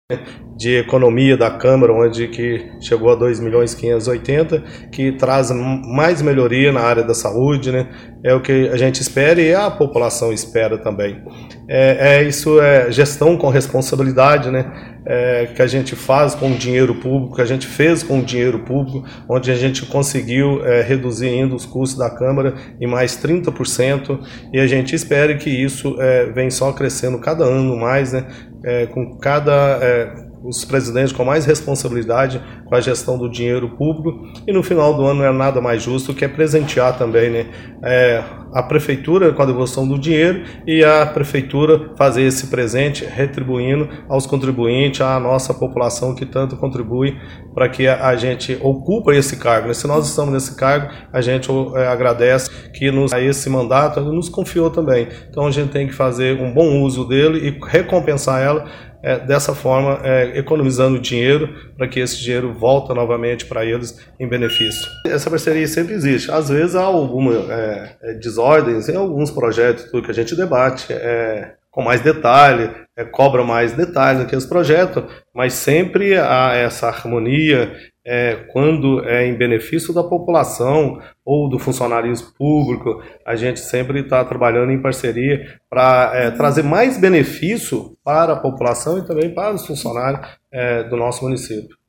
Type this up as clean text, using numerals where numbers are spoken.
de economia da Câmara, onde que chegou a 2.580.000, que traz mais melhoria na área da saúde, né? É o que a gente espera e a população espera também. Isso é gestão com responsabilidade, né? Que a gente faz com o dinheiro público, que a gente fez com o dinheiro público, onde a gente conseguiu reduzir ainda os custos da Câmara em mais 30%, e a gente espera que isso vem só crescendo cada ano mais, né? Com os presidentes com mais responsabilidade com a gestão do dinheiro público, e no final do ano não é nada mais justo que presentear também, né, a prefeitura com a devolução do dinheiro e a prefeitura fazer esse presente retribuindo aos contribuintes, à nossa população que tanto contribui para que a gente ocupa esse cargo, né? Se nós estamos nesse cargo, a gente agradece que a esse mandato nos confiou também. Então a gente tem que fazer um bom uso dele e recompensar ela dessa forma, economizando dinheiro para que esse dinheiro volta novamente para eles em benefício. Essa parceria sempre existe. Às vezes há alguma desordens em alguns projetos que a gente debate com mais detalhe, cobra mais detalhes naqueles projetos, mas sempre há essa harmonia quando é em benefício da população ou do funcionarismo público. A gente sempre está trabalhando em parceria para trazer mais benefício para a população e também para os funcionários do nosso município.